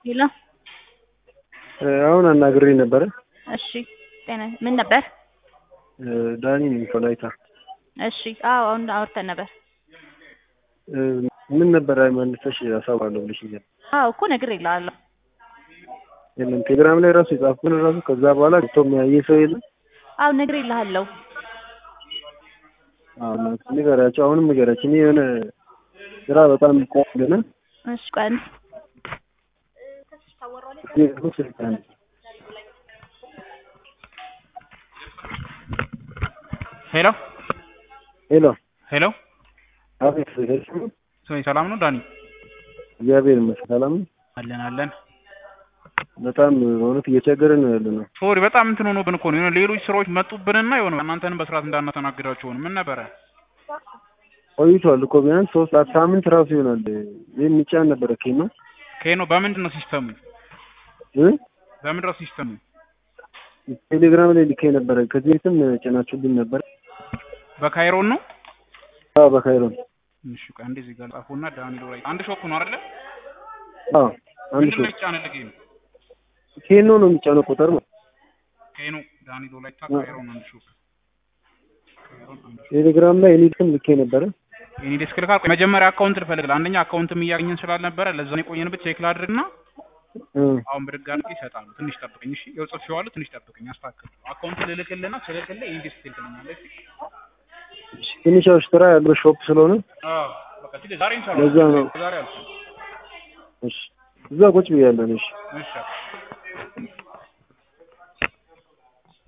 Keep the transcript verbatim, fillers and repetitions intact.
ሄሎ አሁን አናግሬ ነበር። እሺ ጤና ምን ነበር? ዳኒ ነኝ ከላይታ። እሺ አዎ አሁን አውርተን ነበር። ምን ነበር አይመልሰሽ አሳውቃለሁ ብለሽኛል። አዎ እኮ ነግሬልሃለሁ። የለም ቴሌግራም ላይ ራሱ የጻፍኩን ራሱ ከዛ በኋላ ቶም ያየ ሰው የለም። አዎ ነግሬልሃለሁ። አዎ ንገራቸው፣ አሁንም ንገራቸው። እኔ የሆነ ስራ በጣም ቆምልና እሺ ቀን ሄሎ ሄሎ ሄሎ አቤት። ሰው ሰላም ነው ዳኒ? እግዚአብሔር ይመስገን ሰላም ነው። አለን አለን። በጣም በእውነት እየቸገረን ነው ያለነው። ሶሪ በጣም እንትን ሆኖብን እኮ ነው። ሌሎች ስራዎች መጡብንና የሆነ እናንተንም በስርዓት እንዳናስተናግዳችሁ ሆነ። ምን ነበረ ቆይቷል እኮ ቢያንስ ሶስት አራት ሳምንት ራሱ ይሆናል። ይሄን የሚጫን ነበረ ከኔ ነው ከኔ ነው። በምንድን ነው ሲስተሙ? እ በምንድን ነው ሲስተሙ? ቴሌግራም ላይ ልኬ ነበረ። ከዚህ በፊትም ጭናችሁብኝ ነበር። በካይሮን ነው? አዎ በካይሮን። እሺ ቀን እንደዚህ ጋር ጻፉና ዳኒ ዶላይ አንድ ሾፕ ነው አይደለ? አዎ አንድ ሾፕ። ምን ይጫነልኝ ነው? ኬኖ ነው የሚጫነው ቁጥር ነው። ኬኖ ዳኒ ዶላይ ካይሮን አንድ ሾፕ። ቴሌግራም ላይ እኔም ልኬ ነበረ። እኔ ዲስክል ካልኩ መጀመሪያ አካውንት ልፈልግ አንደኛ አካውንትም እያገኘን ስላልነበረ ለዛ ነው የቆየንበት። ቼክ ላድርግና አሁን ብድግ አድርጌ እሰጣለሁ። ትንሽ ጠብቀኝ እሺ። ያው ጽፌዋለሁ። ትንሽ ጠብቀኝ አስተካክል። አካውንት ልልክልና ስለልክልህ ይሄን ዲስክል ትልኛለህ። እሺ ትንሽ ስራ ያለው ሾፕ ስለሆነ አዎ በቃ ስለዚህ ዛሬ እንሰራለን። ለዛ ነው ዛሬ አልኩ። እሺ እዛ ቁጭ ብያለሁ። እሺ እሺ